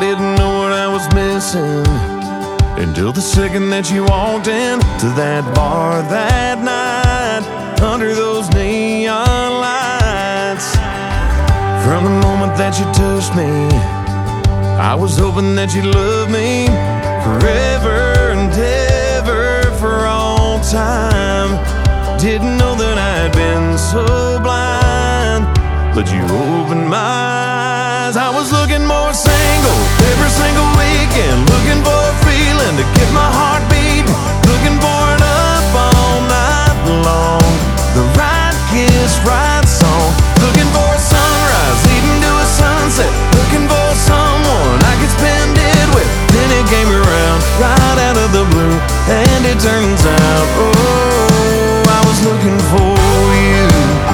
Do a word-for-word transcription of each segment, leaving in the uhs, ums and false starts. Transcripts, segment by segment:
didn't know what I was missing until the second that you walked in to that bar that night under those neon lights. From the moment that you touched me, I was hoping that you'd love me forever and ever, for all time. Didn't know that I'd been so blind, but you opened my eyes. I was looking more single every single weekend, looking for a feeling to get my heart beating, looking for it up all night long. The right kiss, right song, looking for a sunrise leading to a sunset, looking for someone I could spend it with. Then it came around right out of the blue, and it turns out, oh, I was looking for you.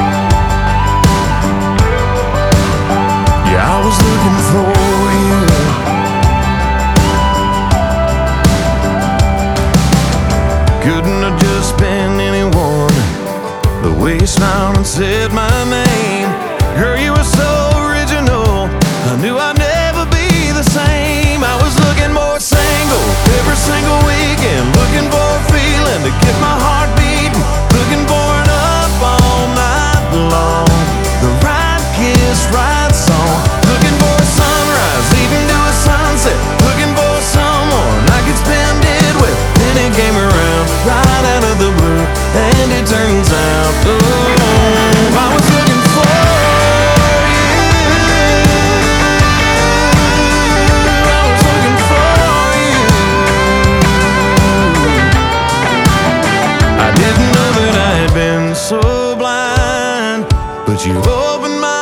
Yeah, I was looking for you. Couldn't have just been anyone, the way you smiled and said my name. Girl, you were so original, I knew I'd never be the same. I was looking more single every single weekend, looking for a feeling to get my heart beating, looking for it up all night long. The right kiss, right song, looking for a sunrise leading to a sunset, looking for someone I could spend it with. Then it came around right out of the blue, and it turns out, oh, I was looking for you. I was looking for you. I didn't know that I had been so blind, but you opened my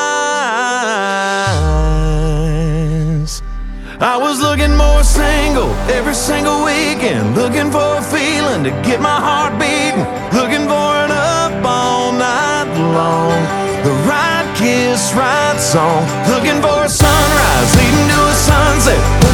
eyes. I was looking more single every single weekend, looking for a feeling to get my heart beating, looking for it up all night long. The right kiss, right song, looking for a sunrise leading to a sunset,